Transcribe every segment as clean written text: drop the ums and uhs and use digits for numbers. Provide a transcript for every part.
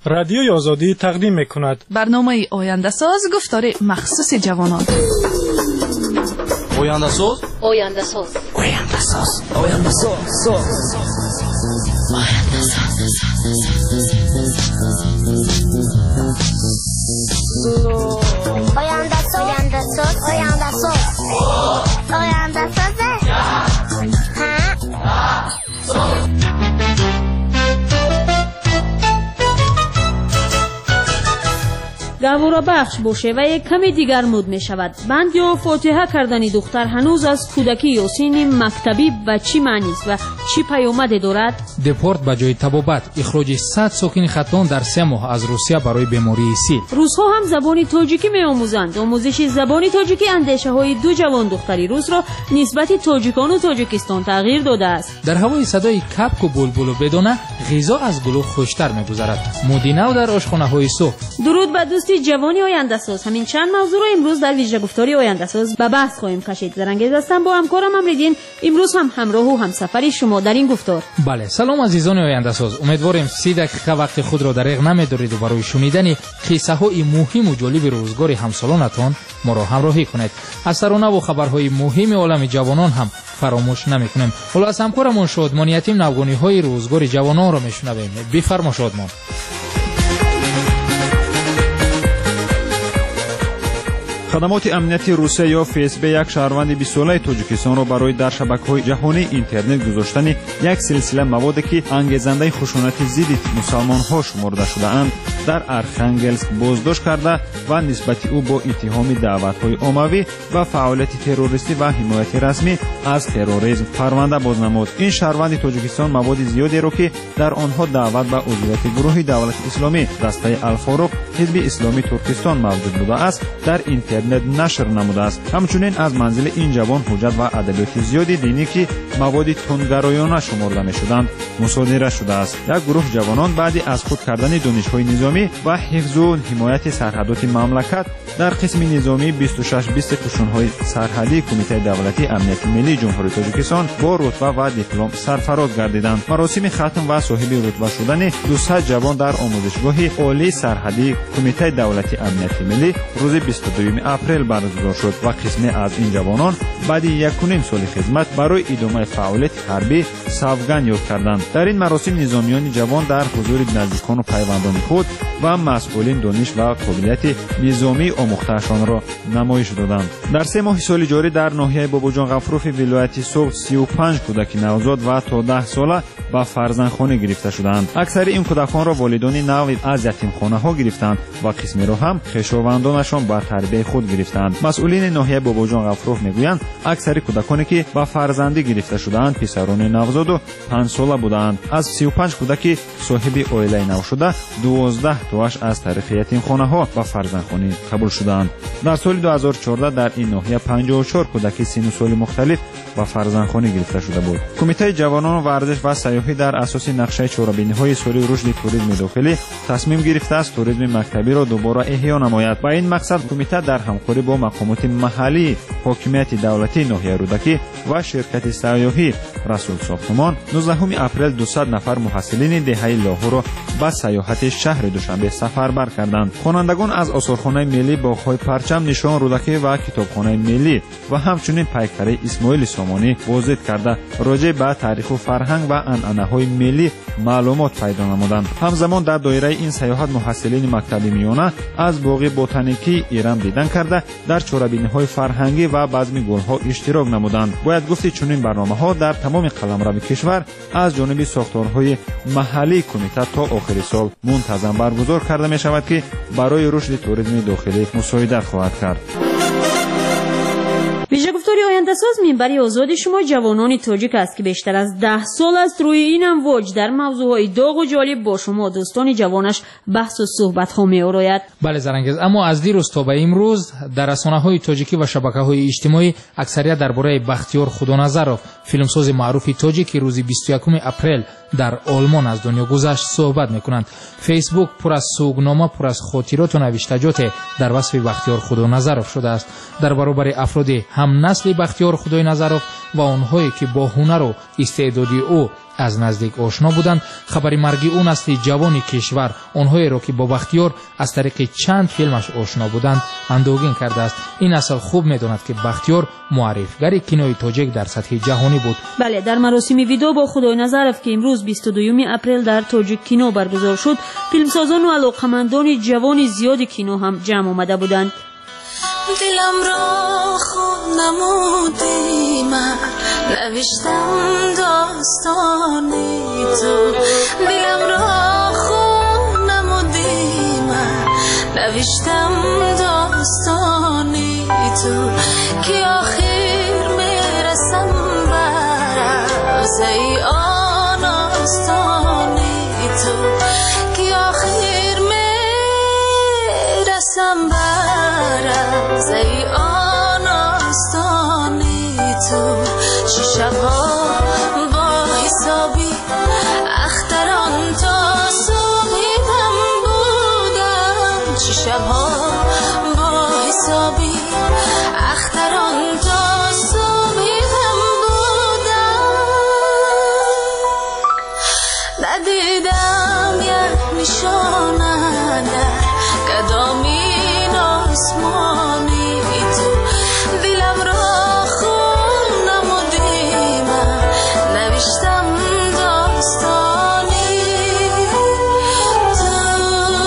رادیوی آزادی تقدیم می‌کند. برنامه آینده ساز گفتار مخصوص جوانان. آینده ساز. آینده ساز. آینده ساز. آینده ساز. آینده ساز. آینده ساز. آینده ساز. آینده ساز. گوارا بخش باشه و یک کمی دیگر مود می شود. بند یا فاتحه کردن دختر هنوز از کودکی یا سین مکتبی و چی معنی است و چی پیامد دارد؟ دپورت به جای طبابت، اخراج 100 ساکن خطان در 3 ماه از روسیه برای بیماری سیل. روس‌ها هم زبان تاجیکی می آموزند. آموزش زبان تاجیکی اندیشه های 2 جوان دختری روس را نسبت تاجیکان و تاجیکستان تغییر داده است. در هوای صدای کپک و بلبل و بدانه غذا از گلو خوشتر می‌گذرد. مودینه در آشخانه‌های صبح. درود به دوستی جوانی آینده ساز. همین چند موضوع را امروز در ویژه گفتاری آینده ساز به بحث خواهیم کشید. زرنگیز هستم با همکارم امریدین. امروز هم همراه و همسفر شما در این گفتار. بله، سلام عزیزان آینده ساز. امیدواریم 30 دقیقه وقت خود را دریغ نمی‌دارید و برای شنیدن قصه‌های مهم و جالب روزگار همسالانتان ما را همراهی کنید. از ترانه و خبرهای مهم عالم جوانان هم فراموش نمی‌کنیم. حالا از همکارمون شادمان یتیم نوگانی‌های روزگار جوانان را می‌شنویم. بفرما شادمان. خدمات امنیتی روسیه یا فسب یک شهروند 20 ساله تاجیکستان را برای در شبکه‌های جهانی اینترنت گذاشتن یک سلسله موادی که انگیزنده خشونت ضد مسلمان‌ها شمرده شده‌اند در ارخنگلسک بازداشت کرده و نسبت او با اتهام دعوت‌های عمومی و فعالیت تروریستی و حمایت رسمی از تروریسم پرونده باز نمود. این شهروند تاجیکستان مواد زیادی را که در آنها دعوت به عضویت گروه دولت اسلامی دسته الفاروق حزب اسلامی ترکستان موجود بوده است در اینترنت نشر نموده است. همچنین از منزل این جوان حجت و ادبیات زیادی دینی که مواد تندگرایانه شمرده می‌شدند مصادره شده است. یک گروه جوانان بعد از خود کردن دانش‌های نظامی و حفظ و حمایت سرحدات مملکت در قسم نظامی 26-20 قشون‌های سرحدی کمیته دولتی امنیت ملی جمهوری تاجیکستان با رتبه و دیپلم سرفراز گردیدند. مراسم ختم و صاحب رتبه شدن 200 جوان در آموزشگاه عالی سرحدی کمیته دولتی امنیت ملی روز 22 اپریل برگزار شد و قسمی از این جوانان بعد 1.5 سال خدمت برای ادامه فعالیت حربی سوگند یاد کردند. در این مراسم نظامیان جوان در حضور نزدیکان و پیوندان خود و مسئولین دانش و قابلیت نظامی آموخته‌شان را نمایش دادند. در 3 ماه سال جاری در ناحیه باباجان غفروف ولایت سوغد 35 کودک نوزاد و تا 10 ساله به فرزندخانه گرفته شدند. اکثر این کودکان را والدان نوید از یتیمخانه‌ها گرفتند و قسمی را هم خویشاوندانشان به تربیت خود گرفتند. مسئولین ناحیه باباجان غفروف میگویند اکثر کودکانی که به فرزندی گرفته شدند پسران نوزاد و 5 ساله بودند. از 35 کودک صاحب عائله نو شده 12 تاش از طریق یتیمخانه‌ها به فرزندخانه قبول شدند. در سال 2014 در این ناحیه 54 کودک سن و سال مختلف به فرزندخانه گرفته شده بود. کمیته جوانان ورزش و سیاحی در اساس نقشه چهاربینی‌های سالی رشد توریسم داخلی تصمیم گرفته است توریسم مکتبی را دوباره احیا نماید. با این مقصد کمیته در همکاری با مقامات محلی، حاکمیت دولتی ناحیه رودکی و شرکت سیاحی رسول ساختمان 19 اپریل 200 نفر محصلین دهه لاهور را به سیاحت شهر دوشنبه سفربر کردند. خوانندگان از آثارخانه ملی باغ‌های پرچم نشان رودکی و کتابخانه ملی و همچنین پیکره اسماعیل سامانی بازدید کرده راجع به تاریخ و فرهنگ و عنعنه‌های ملی معلومات پیدا نمودند. همزمان در دایره این سیاحت محصلین مکتب میانه از باغ بوتانیکی ایران دیدن کرده در چهاربینی‌های فرهنگی و بزم گل‌ها اشتراک نمودند. باید گفت چنین برنامه‌ها در تمام قلمرو کشور از جانب ساختارهای محلی کمیته تا آخر سال منتظم برگزار کرده می‌شود که برای رشد توریسم داخلی مساعدت خواهد کرد. ویژه گفتاری آینده ساز منبری آزاد شما جوانان تاجیک است که بیشتر از 10 سال است روی این امواج در موضوعهای داغ و جالب با شما دوستان جوانش بحث و صحبت ها می آراید. بله زرنگیز، اما از دیروز تا به امروز در رسانه‌های تاجیکی و شبکه‌های اجتماعی اکثریت درباره بختیار خدانظرов فیلمساز معروف تاجیکی روز 21 اپریل در آلمان از دنیا گذشت صحبت میکنند. فیسبوک پر از سوگنامه، پر از خاطرات و نوشتجات در وصف بختیار خدانظرov شده است. در برابر افراد هم نسل بختیار خدانظرov و آنهایی که با هنر و استعداد او از نزدیک آشنا بودند. خبر مرگ او نسل جوان کشور آنهایی را که با بختیار از طریق چند فیلمش آشنا بودند اندوهگین کرده است. این نسل خوب می‌داند که بختیار معرفگر کینوی تاجیک در سطح جهانی بود. بله، در مراسم ویدیو با خدای نظرف که امروز 22 اپریل در تاجیک کینو برگزار شد، فیلمسازان و علاقه‌مندان جوان زیادی کینو هم جمع آمده بودند. دلم را خوب نمودی، من نوشتم داستانی تو. دلم را خوب نمودی، من نوشتم داستانی تو. که آخر میرسم برز ای آن آستانی تو. که آخر میرسم برز ای آن آستانی تو. چه شبها با حسابی اختران تا صبح غم بودم. چه شبها با حسابی اختران تا صبح غم بودم. ندیدم یک نشانه در کدامین آسمانی تو. دلم را خون نمودی، من نوشتم داستانی تو.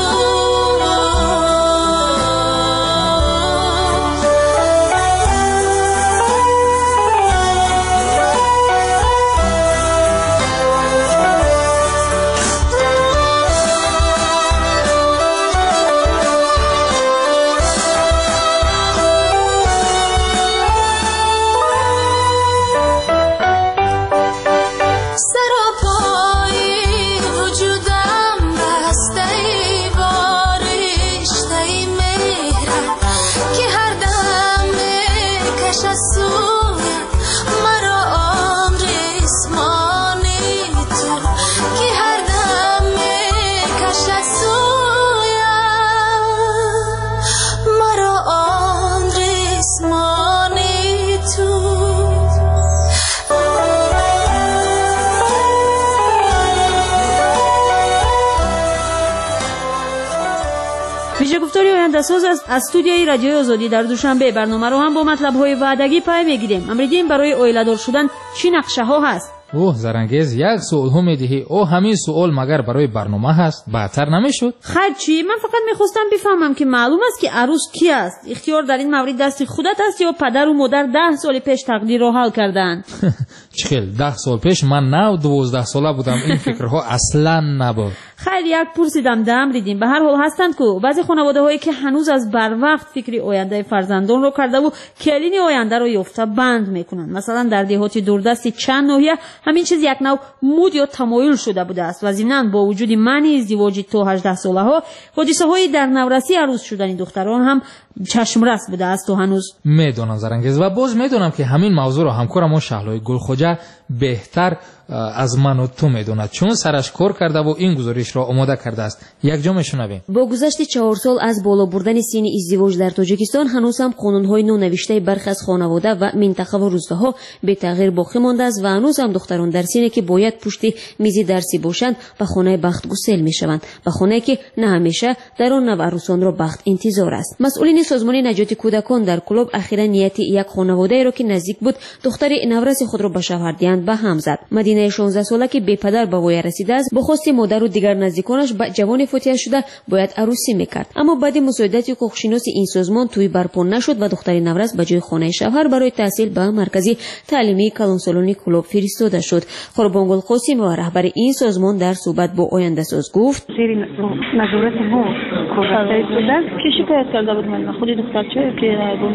ویژه‌گفتاری آینده‌ساز از استودیوی رادیوی آزادی در دوشنبه. برنامه رو هم با مطلب‌های وعدگی پای می‌گیریم. امریدیم برای اویلادار شدن چی نقشه‌ها هست؟ زرنگیز یک سوال هم میدهی او همین سوال مگر برای برنامه هست؟ بهتر نمیشد؟ خیر چی؟ من فقط میخواستم بفهمم که معلوم است که عروس کی است. اختیار در این مورد دست خودت است یا پدر و مادر 10 سال پیش تقدیر را حل کردند؟ چخیل 10 سال پیش من 12 ساله بودم، این فکرها اصلا نبود. خیلی یک پرسیدم دم دیدیم. به هر حال هستند که بعضی خانواده‌هایی که هنوز از بر وقت فکری آینده فرزندان رو کرده و کلین آینده رو یافته بند میکنند. مثلا در دهات دوردست چند ناحیه همین چیز یک نوع مود یا تمایل شده بوده است و ضمناً با وجود منع ازدواج تا 18 ساله ها حادثه‌های در نورسی عروس شدن دختران هم چشمرس بوده است و هنوز میدونم زرنگیز و باز میدونم که همین موضوع رو همکارم شهلای گلخوجه بهتر از من و تو میدوند چون سرش کار کرده و این گزارش را آماده کرده است. یک جا میشنویم. با گذشت 4 سال از بالا بردن سن ازدواج در تاجیکستان هنوز هم قانون‌های نونوشته برخی از خانواده و منطقه و روستاها به تغییر باقی مانده است و هنوز هم دختران در سنی که باید پشت میز درسی باشند به خانه بخت گسیل میشوند، به خانه‌ای که نه همیشه در آن نو عروسان را بخت انتظار است. مسئولین سازمان نجات کودکان در کلوب اخیراً نیت یک خانواده را که نزدیک بود دختر نورس خود را به شوهر دهند به هم زد. مدینه 16 ساله که به پدر به وی رسیده است با خواست مادر و دیگر نزدیکانش به جوان فوتیه شده باید عروسی میکرد، اما بعد مساعدت حقوق‌شناس این سازمان توی برپا نشد و دختر نورس به جای خانه شوهر برای تحصیل به مرکزی تعلیمی کلانسالونی کلوب فرستاده شد. قربانگل قاسم و رهبر این سازمان در صحبت با آینده ساز گفت زیر نظارت ما کارگزاری شده که شکایت کرده بود من خود دخترچه که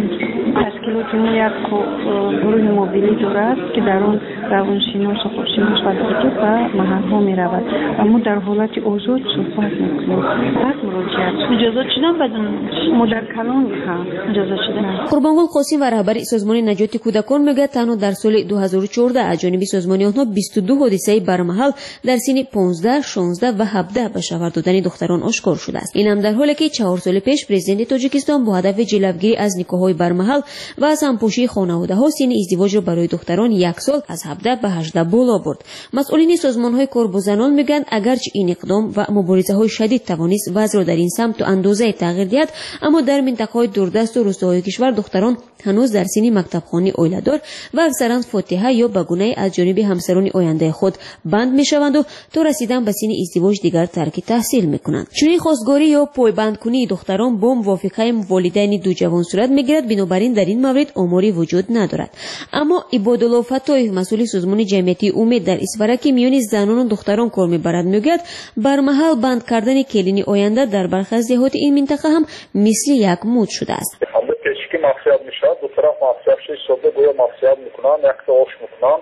تشکیلات ما یک گروه موبیلی دارد که در اون روانشناس و خوششناس و دکتر و محل‌ها می‌رود و ما در حالت آزاد صحبت می‌کنیم. بعد مراجعت اجازه شدن بدون مادر کلام هم اجازه شدن. قربانگل قاسم و رهبر سازمان نجات کودکان میگه تنها در سال 2014 از جانب سازمان آنها 22 حادثه برمحل در سن 15 16 و 17 به شوهر دادن دختران آشکار شده است. این هم در حالی که 4 سال پیش پرزیدنت تاجیکستان با هدف جلوگیری از نکاح‌های برمحل و از همپوشی خانواده‌ها سن ازدواج را برای دختران 1 سال از 17 17 به 18 بالا برد. مسئولین سازمان‌های کار با زنان میگن اگرچه این اقدام و مبارزه‌های شدید توانست وضع را در این سمت و اندازه تغییر دهد، اما در منطقه‌های دوردست و روستاهای کشور دختران هنوز در سن مکتبخوانی اویلادار و اکثرا فاتحه یا به گونه‌ای از جانب همسران آینده خود بند میشوند و تا رسیدن به سن ازدواج دیگر ترک تحصیل میکنند. چنین خواستگاری یا پایبندکنی دختران با موافقه والدین دو جوان صورت میگیرد، بنابراین در این مورد آماری وجود ندارد. اما عبادالله فتاحی مسئول سازمان جمعیتی امید در اسفره که میان زنان و دختران کار میبرد میگوید برمحل بند کردن کلین آینده در برخی از دهات این منطقه هم مثل یک مد شده است. که مافیات میشد دو طرف مافیاتش شده گویا مافیات میکنن یک تاش میکنن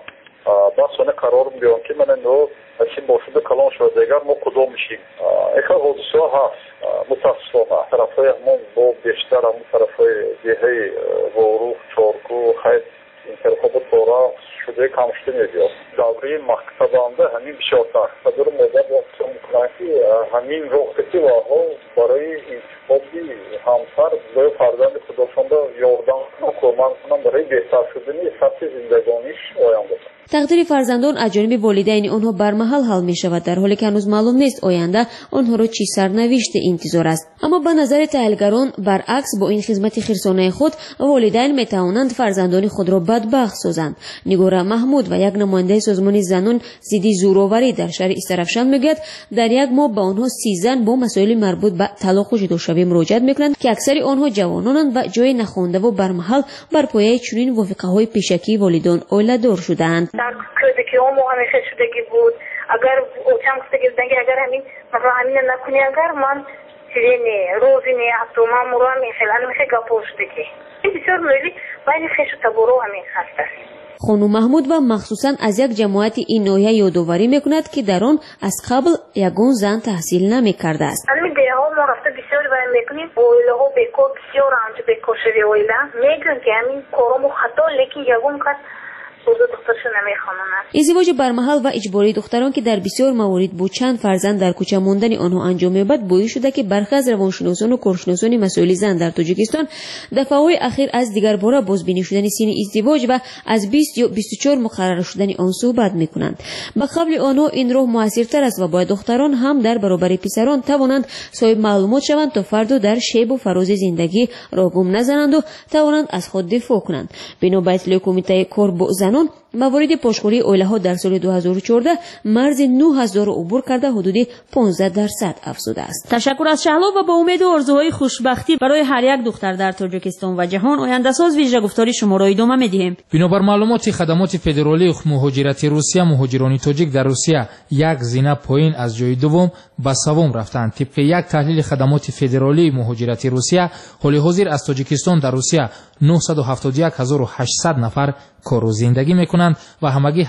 بس اون قرار میگیرن که من نو چی باشد کلان شده دیگر ما کدوم میشیم یک حادثه هست متاسفانه طرفای همون با بیشتر همون طرفای دهه وروح چارکو خیلی این طرف با تورا شده کمشته میبید دوره مکتبانده همین بیشتر صدر مدر وقت میکنن که همین وقتی واقعا برای انتخابی همسر برای فرزند خودشون یاردن و کمک کنن برای بهتر شدن سطح زندگانیش آینده. تقدیر فرزندان از جانب والدین آنها برمحل حل می شود، در حالی که هنوز معلوم نیست آینده آنها را چی سرنوشت انتظار است. اما به نظر تحلیلگران برعکس با این خدمت خیرسانه خود والدین می توانند فرزندان خود را بدبخت سازند. نگار محمود و یک نماینده سازمان زنان ضد زورآوری در شهر استرفشان میگوید در یک ماه به آنها 30 زن با مسائل مربوط به طلاق و جداشوی مراجعت میکنند که اکثر آنها جوانانند و جای نخوانده و برمحل بر پایه چنین وافقه‌های پیشکی والدان اولیدار شدند. در که اون موقع همیشه شدگی بود اگر اوچم کستگی بودنگی اگر همین مثلا همین نکنی اگر من چیزی نه روزی نه حتی من مرا میخیل همیشه گپو شدگی این بسیار مولی باید خیش تبورو همین هست است. خانم محمود و مخصوصا از یک جماعت این نوعیه یادآوری میکند که در آن از قبل یگان زن تحصیل نمیکرده است. همین دیگه ها ما رفته بسیار باید میکنیم اویله ها بکار بسیار آنجا بکار شده اویله میگن که همین کارامو خطا لیکن یگان کس ازدواج برمحل و اجباری دختران که در بسیار موارد با چند فرزند در کوچه ماندن آنها انجام می‌یابد باعث شده که برخی از روانشناسان و کارشناسان مسائل زن در تاجیکستان دفعه‌های اخیر از دیگر باره بازبینی شدن سن ازدواج و از 20 یا 24 مقرر شدن آن صحبت می‌کنند. به قبل آنها این راه موثرتر است و باید دختران هم در برابر پسران توانند صاحب معلومات شوند تا فردا در شیب و فراز زندگی را گم نزنند و توانند از خود دفاع کنند. بنا به اطلاع کمیته کار با زنان موارد پاشخوری اویله‌ها در سال 2014 مرز 9000 عبور کرده حدود 15% افزوده است. تشکر از شهلا و با امید و آرزوهای خوشبختی برای هر یک دختر در تاجیکستان و جهان آینده ساز ویژه گفتاری شما را ادامه می‌دهیم. بنابر معلومات خدمات فدرالی مهاجرت روسیه، مهاجران تاجیک در روسیه یک زینه پایین از جای دوم به سوم رفتند. طبق یک تحلیل خدمات فدرالی مهاجرت روسیه، حال حاضر از تاجیکستان در روسیه 971800 نفر کار و زندگی میکنند و همگی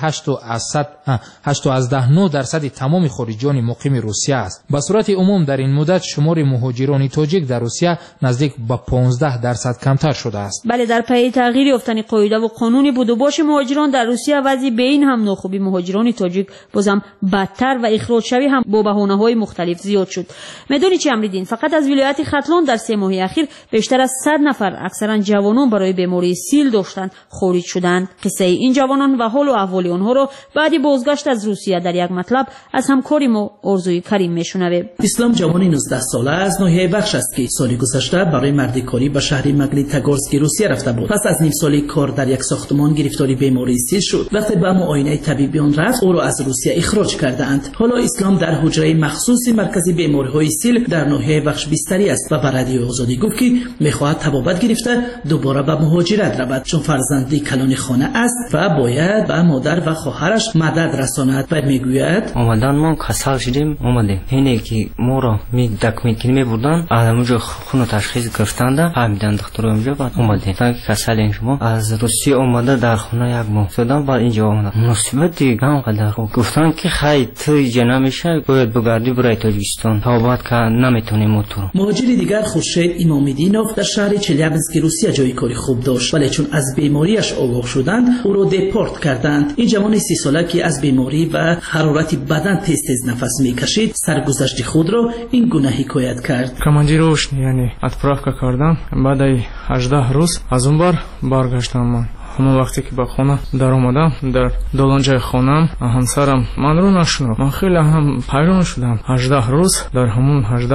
8.9% تمام خارجیان مقیم روسیه است. به صورت عموم در این مدت شمار مهاجران تاجیک در روسیه نزدیک به 15% کمتر شده است. بله، در پی تغییر یافتن قاعده و قانون بود و باش مهاجران در روسیه وضع به این هم ناخوبی مهاجران تاجیک بازم بدتر و اخراج شوی هم با بهانه‌های مختلف زیاد شد. میدونی چی امریدین؟ فقط از ولایت ختلان در 3 ماه اخیر بیشتر از 100 نفر اکثرا جوانان برای بیماری سیل داشتند خارج شدند. قصه این جوانان و حال و احوال آنها را بعد بازگشت از روسیه در یک مطلب از همکاری ما آرزوی کریم میشنویم. اسلام جوانی 19 ساله از ناحیه بخش است که سال گذشته برای مردکاری به شهر مگنیتگورسک روسیه رفته بود. پس از نیم سالی کار در یک ساختمان گرفتاری بیماری سیل شد. وقتی به معاینه طبیبیان رفت او را از روسیه اخراج کردند. حالا اسلام در حجره مخصوص مرکز بیماری‌های سیل در ناحیه بخش بستری است و به رادیو آزادی گفت که می‌خواهد تبابت گرفته دوباره به مهاجرت رود، چون فرزندی کلان خانه است و باید به مادر و خواهرش مدد رساند و میگوید اومدن ما کسل شدیم اومدیم اینه که ما را می دکمنت کنی میبردن اونجا خونو تشخیص گرفتند فهمیدن دکتر اونجا بعد اومدیم تا کسل شما از روسیه اومده در خونه یک ماه شدم بعد اینجا اومدم مصیبت دیگه انقدر گفتن که خیلی تو جنا میشه باید بگردی برای تاجیکستان تابعات که نمیتونی موتور. مهاجر دیگر خورشید امامیدینوف در شهر چلیابینسک روسیه جای کاری خوب داشت ولی چون از بیماریش آگاه شدند او را دپورت کردند. این جوان 30 ساله که از بیماری و حرارت بدن تیز نفس میکشید سرگذشت خود را این گونه حکایت کرد. командировочный یعنی отправка کردم بعد 18 روز از اون بار برگشتم من ҳамон вақте ки ба хона даромадам, дар долонҷаи хонам ҳамсарам манро нашунод. Ман хеле ҳам ҳайрон шудам. 18 рӯз дар ҳамон